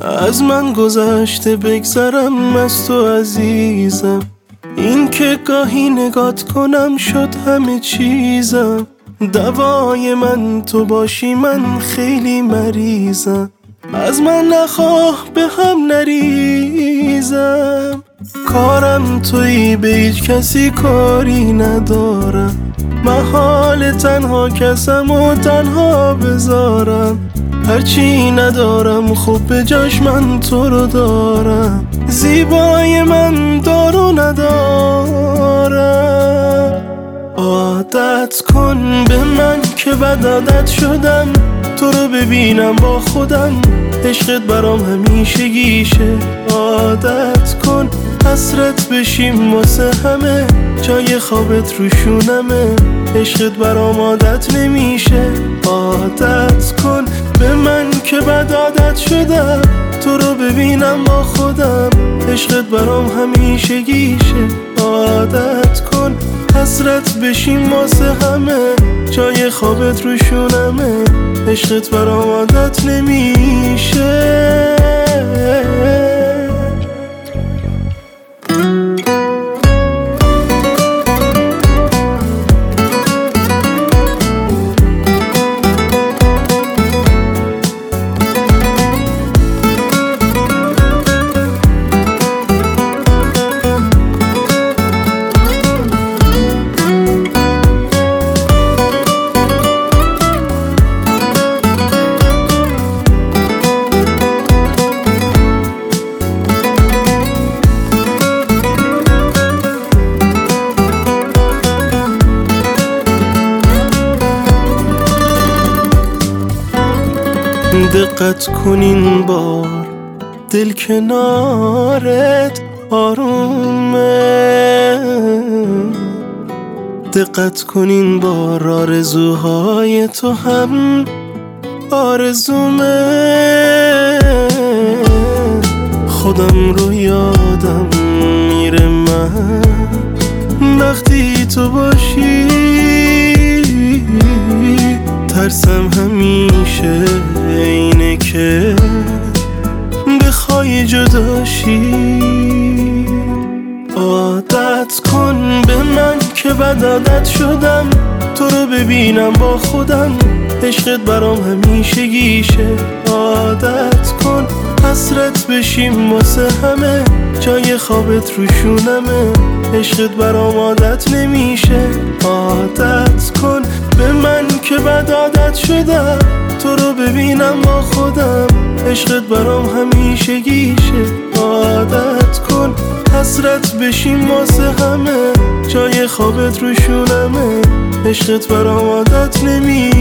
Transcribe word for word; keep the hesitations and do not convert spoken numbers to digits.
از من گذشته بگذرم از تو عزیزم. این که گاهی نگات کنم شد همه چیزم. دوای من تو باشی من خیلی مریضم. از من نخواه به هم نریزم. کارم تویی به هیچ کسی کاری ندارم. محال تنها کسم و تنها بذارم. هرچی ندارم خوب به جاش من تو رو دارم. زیبای من دارو ندارم. عادت کن به من که بد عادت شدم. تو رو ببینم با خودم عشقت برام همیشگیشه. عادت کن حسرت بشیم واسه همه. جای خوابت روشونمه. عشقت برام عادت نمیشه. عادت کن به من که بد عادت شدم. تو رو ببینم با خودم عشقت برام همیشگیشه. عادت کن حسرت بشیم واسه همه. جای خوابت روشونمه. عشقت برام عادت نمیشه. دقت کن این بار دل کنارت آرومه. دقت کن این بار آرزوهای تو هم آرزومه. خودم رو یادم میره من وقتی تو باشی. ترسم همیشه اینه که بخوای جداشی. عادت کن به من که بد عادت شدم. تو رو ببینم با خودم عشقت برام همیشگیشه. عادت کن حسرت بشیم واسه همه. جای خوابت روشونمه. عشقت برام عادت نمیشه. عادت کن به من که بد عادت شدم. تو رو ببینم با خودم عشقت برام همیشگیشه. عادت کن حسرت بشیم واسه همه. جای خوابت روشونمه. عشقت برام عادت نمیشه.